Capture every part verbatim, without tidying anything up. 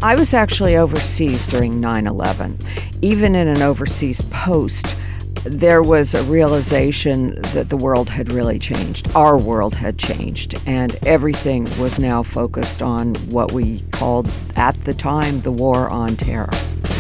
I was actually overseas during nine eleven. Even in an overseas post, there was a realization that the world had really changed. Our world had changed, and everything was now focused on what we called, at the time, the war on terror.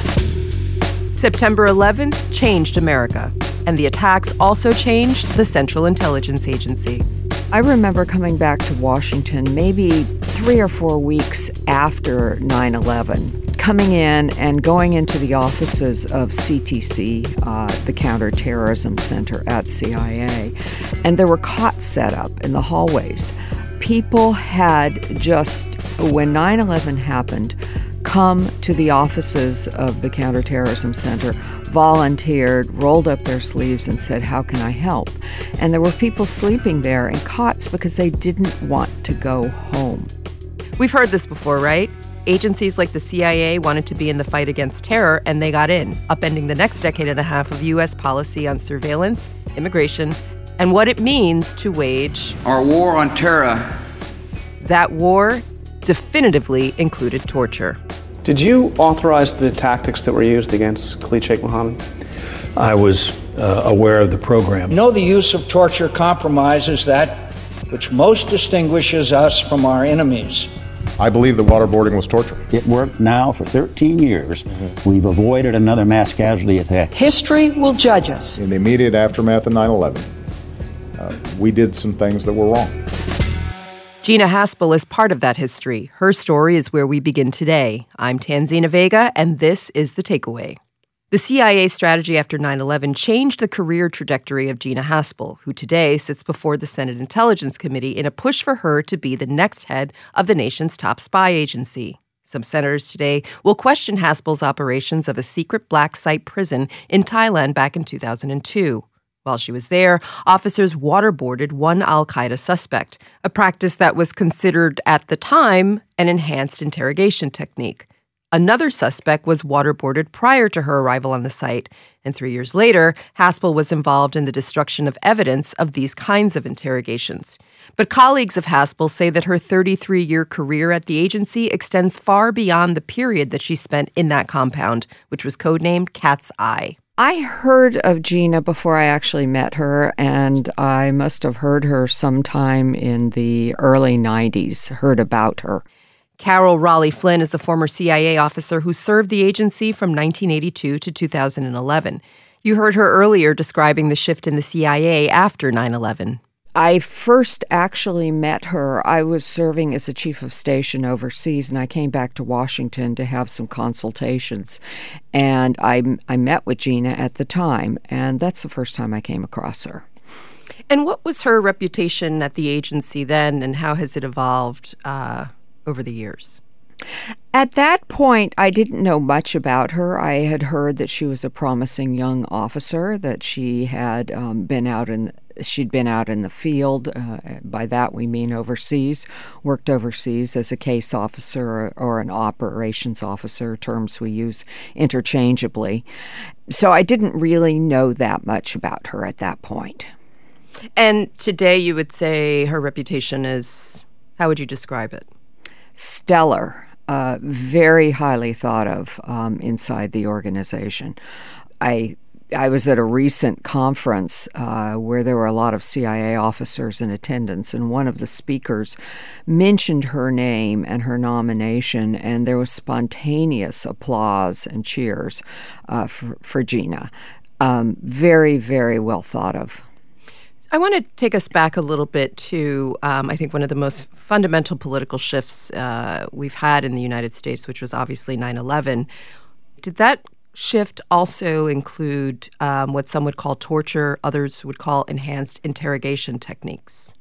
September eleventh changed America, and the attacks also changed the Central Intelligence Agency. I remember coming back to Washington maybe three or four weeks after nine eleven, coming in and going into the offices of C T C, uh, the Counterterrorism Center at C I A, and there were cots set up in the hallways. People had just, when nine eleven happened, come to the offices of the Counterterrorism Center, volunteered, rolled up their sleeves and said, "How can I help?" And there were people sleeping there in cots because they didn't want to go home. We've heard this before, right? Agencies like the C I A wanted to be in the fight against terror, and they got in, upending the next decade and a half of U S policy on surveillance, immigration, and what it means to wage our war on terror. That war definitively included torture. Did you authorize the tactics that were used against Khalid Sheikh Mohammed? I was uh, aware of the program. No, the use of torture compromises that which most distinguishes us from our enemies. I believe the waterboarding was torture. It worked now for thirteen years. Mm-hmm. We've avoided another mass casualty attack. History will judge us. In the immediate aftermath of nine eleven, uh, we did some things that were wrong. Gina Haspel is part of that history. Her story is where we begin today. I'm Tanzina Vega, and this is The Takeaway. The C I A strategy after nine eleven changed the career trajectory of Gina Haspel, who today sits before the Senate Intelligence Committee in a push for her to be the next head of the nation's top spy agency. Some senators today will question Haspel's operations of a secret black site prison in Thailand back in two thousand two. While she was there, officers waterboarded one al-Qaeda suspect, a practice that was considered at the time an enhanced interrogation technique. Another suspect was waterboarded prior to her arrival on the site, and three years later, Haspel was involved in the destruction of evidence of these kinds of interrogations. But colleagues of Haspel say that her thirty-three-year career at the agency extends far beyond the period that she spent in that compound, which was codenamed Cat's Eye. I heard of Gina before I actually met her, and I must have heard her sometime in the early nineties, heard about her. Carol Raleigh Flynn is a former C I A officer who served the agency from nineteen eighty-two to two thousand eleven. You heard her earlier describing the shift in the C I A after nine eleven. I first actually met her. I was serving as a chief of station overseas, and I came back to Washington to have some consultations. And I, I met with Gina at the time, and that's the first time I came across her. And what was her reputation at the agency then, and how has it evolved uh, over the years? At that point, I didn't know much about her. I had heard that she was a promising young officer, that she had um, been out in she'd been out in the field. Uh, by that we mean overseas, worked overseas as a case officer or, or an operations officer, terms we use interchangeably. So I didn't really know that much about her at that point. And today you would say her reputation is, how would you describe it? Stellar. Uh, very highly thought of um, inside the organization. I I was at a recent conference uh, where there were a lot of C I A officers in attendance, and one of the speakers mentioned her name and her nomination, and there was spontaneous applause and cheers uh, for, for Gina. Um, very, very well thought of. I want to take us back a little bit to, um, I think, one of the most fundamental political shifts uh, we've had in the United States, which was obviously nine eleven. Did that shift also include um, what some would call torture, others would call enhanced interrogation techniques?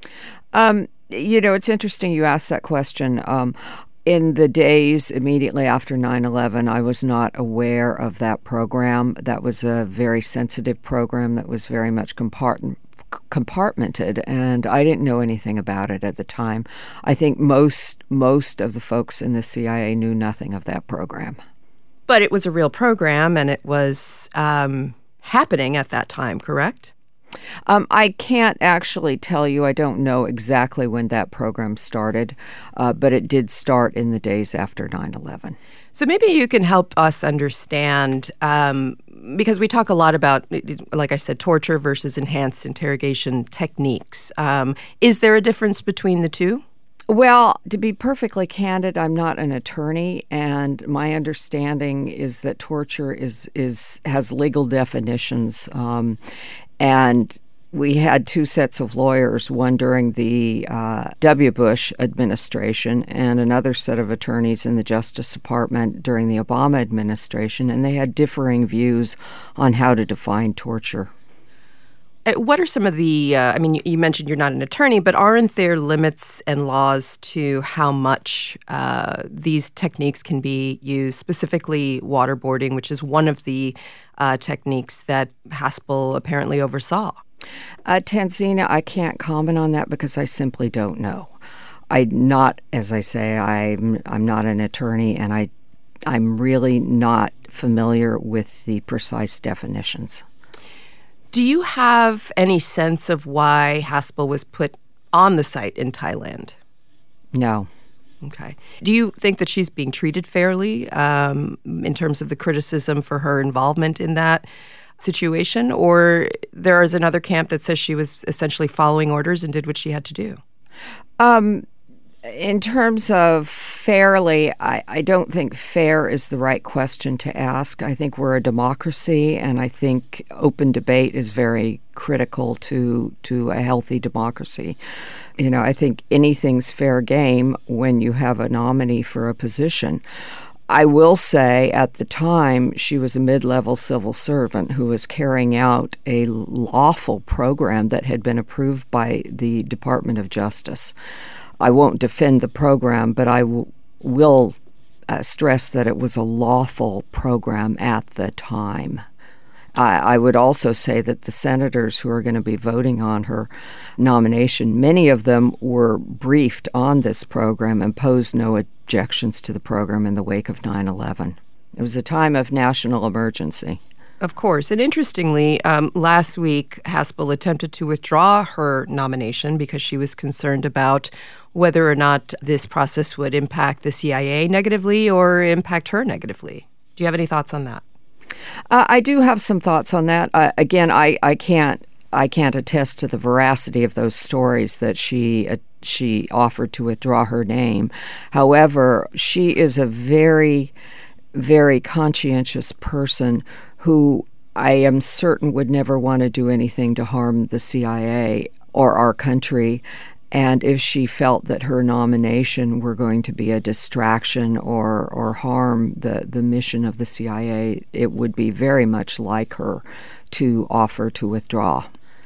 Um, you know, it's interesting you asked that question. Um, in the days immediately after nine eleven, I was not aware of that program. That was a very sensitive program that was very much compartment. compartmented, and I didn't know anything about it at the time. I think most most of the folks in the C I A knew nothing of that program. But it was a real program, and it was um, happening at that time, correct? Um, I can't actually tell you. I don't know exactly when that program started, uh, but it did start in the days after nine eleven. So maybe you can help us understand, um, because we talk a lot about, like I said, torture versus enhanced interrogation techniques. Um, is there a difference between the two? Well, to be perfectly candid, I'm not an attorney, and my understanding is that torture is is has legal definitions, um, and we had two sets of lawyers, one during the uh, W. Bush administration and another set of attorneys in the Justice Department during the Obama administration, and they had differing views on how to define torture. What are some of the, uh, I mean, you mentioned you're not an attorney, but aren't there limits and laws to how much uh, these techniques can be used, specifically waterboarding, which is one of the uh, techniques that Haspel apparently oversaw? Uh, Tanzina, I can't comment on that because I simply don't know. I'm not, as I say, I'm I'm not an attorney, and I I'm really not familiar with the precise definitions. Do you have any sense of why Haspel was put on the site in Thailand? No. Okay. Do you think that she's being treated fairly um, in terms of the criticism for her involvement in that situation? Or there is another camp that says she was essentially following orders and did what she had to do? Um, in terms of fairly, I, I don't think fair is the right question to ask. I think we're a democracy, and I think open debate is very critical to to a healthy democracy. You know, I think anything's fair game when you have a nominee for a position. I will say at the time she was a mid-level civil servant who was carrying out a lawful program that had been approved by the Department of Justice. I won't defend the program, but I w- will uh, stress that it was a lawful program at the time. I, I would also say that the senators who are going to be voting on her nomination, many of them were briefed on this program and posed no objections to the program in the wake of nine eleven. It was a time of national emergency. Of course. And interestingly, um, last week, Haspel attempted to withdraw her nomination because she was concerned about whether or not this process would impact the C I A negatively or impact her negatively. Do you have any thoughts on that? Uh, I do have some thoughts on that. Uh, again, I, I can't I can't attest to the veracity of those stories that she uh, she offered to withdraw her name. However, she is a very, very conscientious person who I am certain would never want to do anything to harm the C I A or our country. And if she felt that her nomination were going to be a distraction or or harm the, the mission of the C I A, it would be very much like her to offer to withdraw.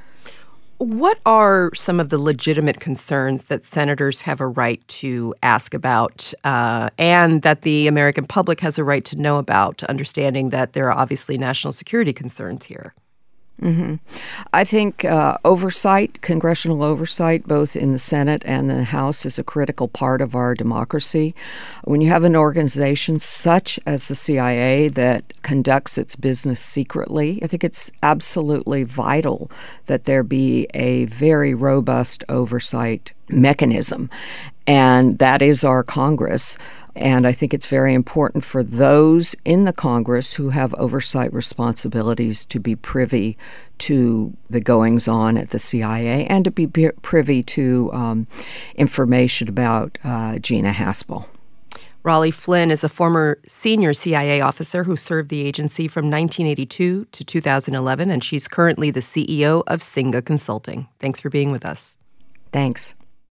What are some of the legitimate concerns that senators have a right to ask about uh, and that the American public has a right to know about, understanding that there are obviously national security concerns here? Mm-hmm. I think uh, oversight, congressional oversight, both in the Senate and the House, is a critical part of our democracy. When you have an organization such as the C I A that conducts its business secretly, I think it's absolutely vital that there be a very robust oversight mechanism. And that is our Congress. And I think it's very important for those in the Congress who have oversight responsibilities to be privy to the goings-on at the C I A and to be privy to um, information about uh, Gina Haspel. Rollie Flynn is a former senior C I A officer who served the agency from nineteen eighty-two to two thousand eleven, and she's currently the C E O of Singa Consulting. Thanks for being with us. Thanks.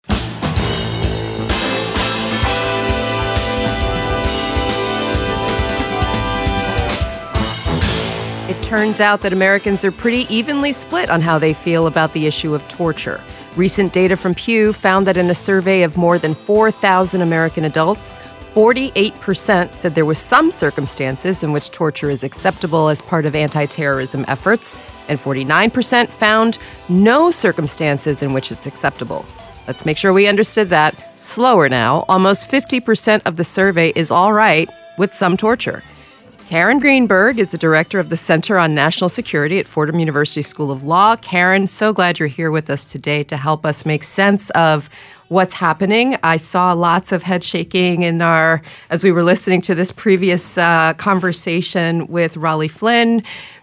It turns out that Americans are pretty evenly split on how they feel about the issue of torture. Recent data from Pew found that in a survey of more than four thousand American adults, forty-eight percent said there was some circumstances in which torture is acceptable as part of anti-terrorism efforts, and forty-nine percent found no circumstances in which it's acceptable. Let's make sure we understood that. Slower now, almost fifty percent of the survey is all right with some torture. Karen Greenberg is the director of the Center on National Security at Fordham University School of Law. Karen, so glad you're here with us today to help us make sense of what's happening. I saw lots of head shaking in our, as we were listening to this previous uh, conversation with Raleigh Flynn.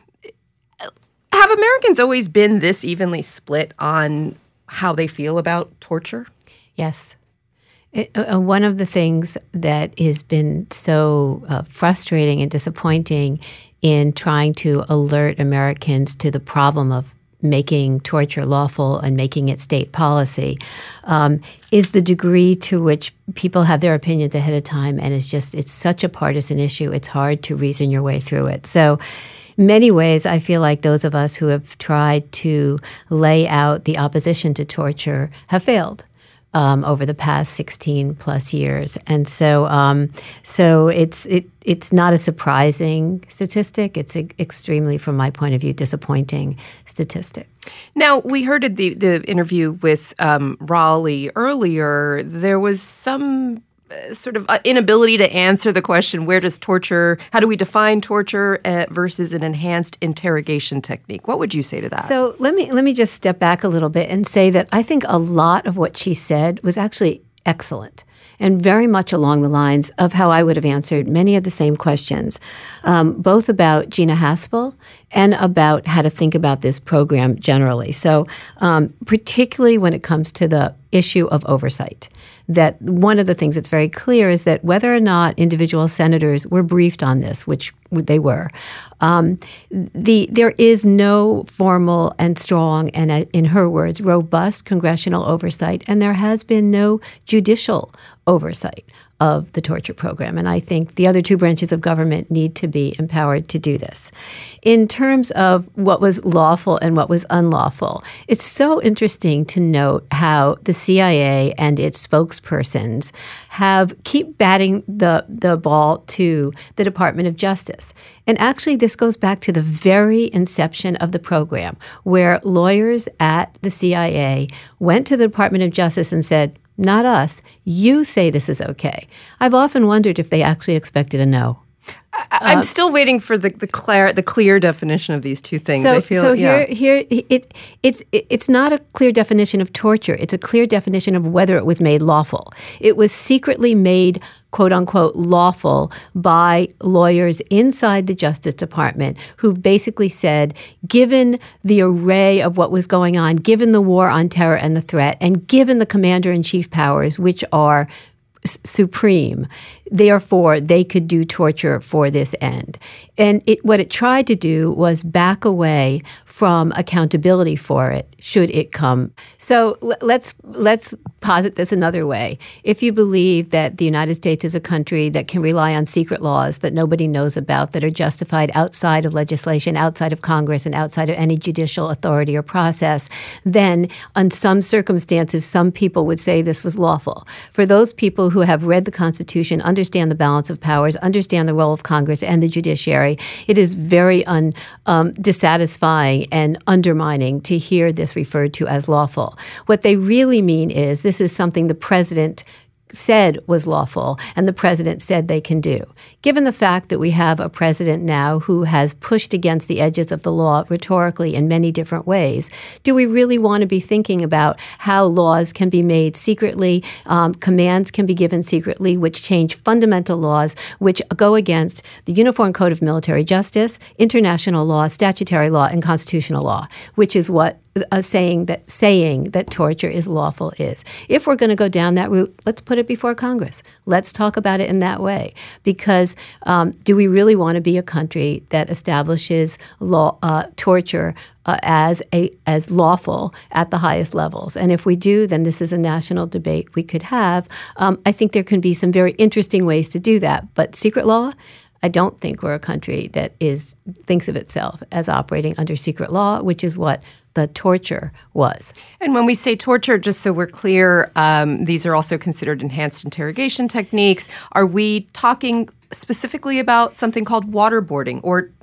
Have Americans always been this evenly split on how they feel about torture? Yes. It, uh, one of the things that has been so uh, frustrating and disappointing in trying to alert Americans to the problem of making torture lawful and making it state policy um, is the degree to which people have their opinions ahead of time, and it's just it's such a partisan issue. It's hard to reason your way through it. So in many ways, I feel like those of us who have tried to lay out the opposition to torture have failed. Um, over the past sixteen plus years, and so um, so it's it it's not a surprising statistic. It's a, extremely, from my point of view, disappointing statistic. Now, we heard at the the interview with um, Raleigh earlier. There was some uh, sort of uh, inability to answer the question: where does torture? How do we define torture uh, versus an enhanced interrogation technique? What would you say to that? So let me let me just step back a little bit and say that I think a lot of what she said was actually excellent and very much along the lines of how I would have answered many of the same questions, um, both about Gina Haspel and about how to think about this program generally. So um, particularly when it comes to the issue of oversight, that one of the things that's very clear is that whether or not individual senators were briefed on this, which they were, um, the there is no formal and strong and, uh, in her words, robust congressional oversight, and there has been no judicial oversight of the torture program. And I think the other two branches of government need to be empowered to do this. In terms of what was lawful and what was unlawful, it's so interesting to note how the C I A and its spokespersons have keep batting the, the ball to the Department of Justice. And actually, this goes back to the very inception of the program, where lawyers at the C I A went to the Department of Justice and said, not us. You say this is okay. I've often wondered if they actually expected a no. I, I'm uh, still waiting for the the clear the clear definition of these two things. So, I feel, so yeah. here, here, it it's it's not a clear definition of torture. It's a clear definition of whether it was made lawful. It was secretly made, quote unquote, lawful by lawyers inside the Justice Department who basically said, given the array of what was going on, given the war on terror and the threat, and given the commander-in-chief powers, which are s- supreme, therefore they could do torture for this end. And it, what it tried to do was back away from accountability for it, should it come. So l- let's let's posit this another way. If you believe that the United States is a country that can rely on secret laws that nobody knows about, that are justified outside of legislation, outside of Congress, and outside of any judicial authority or process, then in some circumstances, some people would say this was lawful. For those people who have read the Constitution, understand the balance of powers, understand the role of Congress and the judiciary, it is very un, um, dissatisfying and undermining to hear this referred to as lawful. What they really mean is this is something the president said was lawful and the president said they can do. Given the fact that we have a president now who has pushed against the edges of the law rhetorically in many different ways, do we really want to be thinking about how laws can be made secretly, um, commands can be given secretly, which change fundamental laws, which go against the Uniform Code of Military Justice, international law, statutory law, and constitutional law, which is what Uh, saying that saying that torture is lawful is. If we're going to go down that route, let's put it before Congress. Let's talk about it in that way. Because um, do we really want to be a country that establishes law uh, torture uh, as a as lawful at the highest levels? And if we do, then this is a national debate we could have. Um, I think there can be some very interesting ways to do that. But secret law, I don't think we're a country that is thinks of itself as operating under secret law, which is what the torture was. And when we say torture, just so we're clear, um, these are also considered enhanced interrogation techniques. Are we talking specifically about something called waterboarding? Or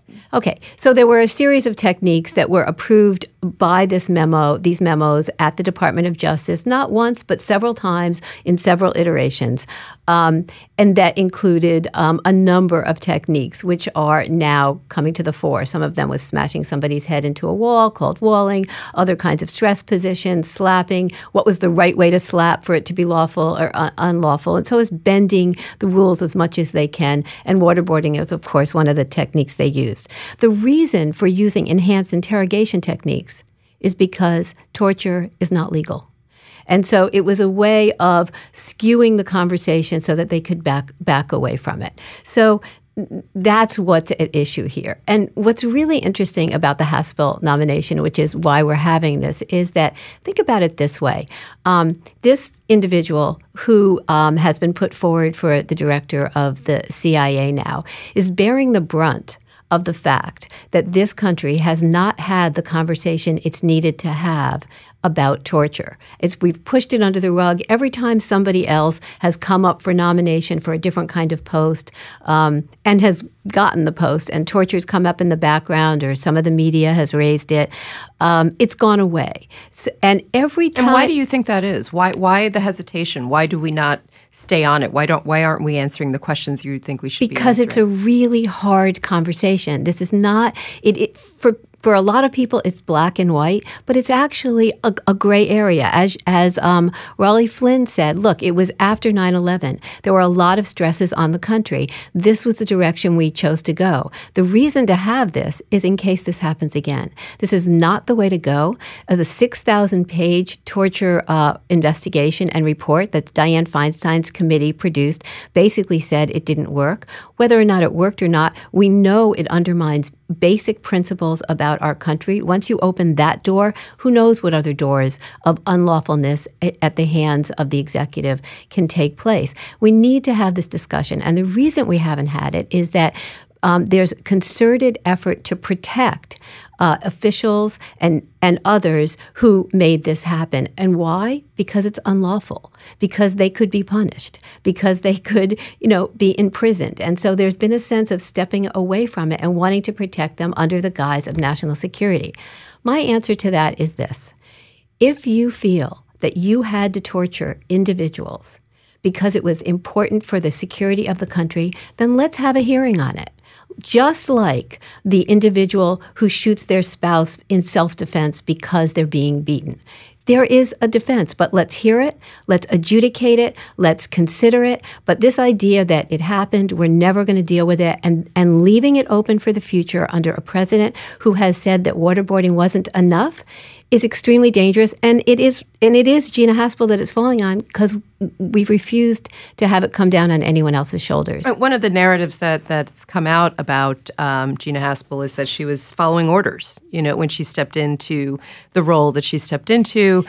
Okay, so there were a series of techniques that were approved by this memo, these memos at the Department of Justice, not once, but several times in several iterations. Um, and that included um, a number of techniques, which are now coming to the fore. Some of them was smashing somebody's head into a wall, called walling, other kinds of stress positions, slapping, what was the right way to slap for it to be lawful or un- unlawful. And so is bending the rules as much as they can. And waterboarding is, of course, one of the techniques they used. The reason for using enhanced interrogation techniques is because torture is not legal. And so it was a way of skewing the conversation so that they could back back away from it. So that's what's at issue here. And what's really interesting about the Haspel nomination, which is why we're having this, is that think about it this way. Um, this individual who um, has been put forward for the director of the C I A now is bearing the brunt of the fact that this country has not had the conversation it's needed to have about torture. It's, we've pushed it under the rug every time somebody else has come up for nomination for a different kind of post um, and has gotten the post, and torture's come up in the background or some of the media has raised it. Um, it's gone away. So, and every time... And why do you think that is? Why Why the hesitation? Why do we not stay on it? Why don't? Why aren't we answering the questions you think we should be answering? Because it's a really hard conversation. This is not... it, it for For a lot of people, it's black and white, but it's actually a, a gray area. As as um, Raleigh Flynn said, look, it was after nine eleven. There were a lot of stresses on the country. This was the direction we chose to go. The reason to have this is in case this happens again. This is not the way to go. Uh, the six thousand page torture uh, investigation and report that Dianne Feinstein's committee produced basically said it didn't work. Whether or not it worked or not, we know it undermines basic principles about our country. Once you open that door, who knows what other doors of unlawfulness at the hands of the executive can take place. We need to have this discussion. And the reason we haven't had it is that um, there's concerted effort to protect Uh, officials and, and others who made this happen. And why? Because it's unlawful, because they could be punished, because they could, you know, be imprisoned. And so there's been a sense of stepping away from it and wanting to protect them under the guise of national security. My answer to that is this. If you feel that you had to torture individuals because it was important for the security of the country, then let's have a hearing on it. Just like the individual who shoots their spouse in self-defense because they're being beaten. There is a defense, but let's hear it, let's adjudicate it, let's consider it. But this idea that it happened, we're never going to deal with it, and, and leaving it open for the future under a president who has said that waterboarding wasn't enough is extremely dangerous. And it is and it is Gina Haspel that it's falling on because we've refused to have it come down on anyone else's shoulders. One of the narratives that, that's come out about um, Gina Haspel is that she was following orders, you know, when she stepped into the role that she stepped into.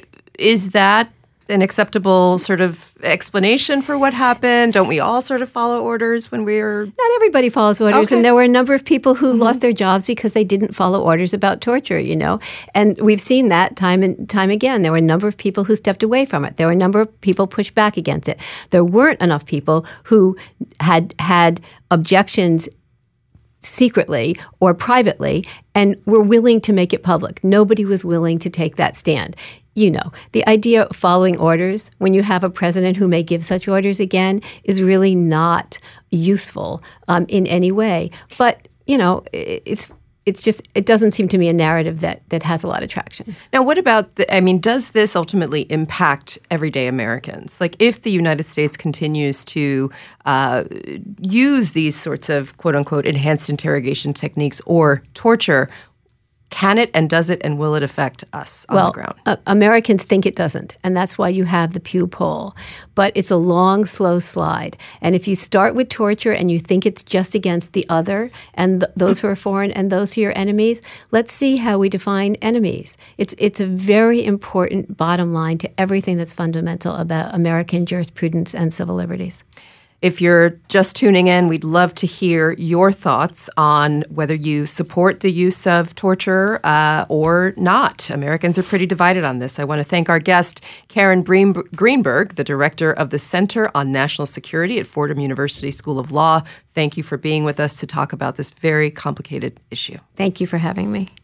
Is that an acceptable sort of explanation for what happened? Don't we all sort of follow orders when we're... Not everybody follows orders. Okay. And there were a number of people who Mm-hmm. lost their jobs because they didn't follow orders about torture, you know. And we've seen that time and time again. There were a number of people who stepped away from it. There were a number of people pushed back against it. There weren't enough people who had had objections secretly or privately and were willing to make it public. Nobody was willing to take that stand. You know, the idea of following orders when you have a president who may give such orders again is really not useful um, in any way. But, you know, it's it's just, it doesn't seem to me a narrative that, that has a lot of traction. Now, what about, the, I mean, does this ultimately impact everyday Americans? Like, if the United States continues to uh, use these sorts of, quote unquote, enhanced interrogation techniques or torture, can it and does it and will it affect us on well, the ground? Uh, Americans think it doesn't, and that's why you have the Pew poll. But it's a long, slow slide. And if you start with torture and you think it's just against the other and th- those who are foreign and those who are enemies, let's see how we define enemies. It's it's a very important bottom line to everything that's fundamental about American jurisprudence and civil liberties. If you're just tuning in, we'd love to hear your thoughts on whether you support the use of torture uh, or not. Americans are pretty divided on this. I want to thank our guest, Karen Greenberg, the director of the Center on National Security at Fordham University School of Law. Thank you for being with us to talk about this very complicated issue. Thank you for having me.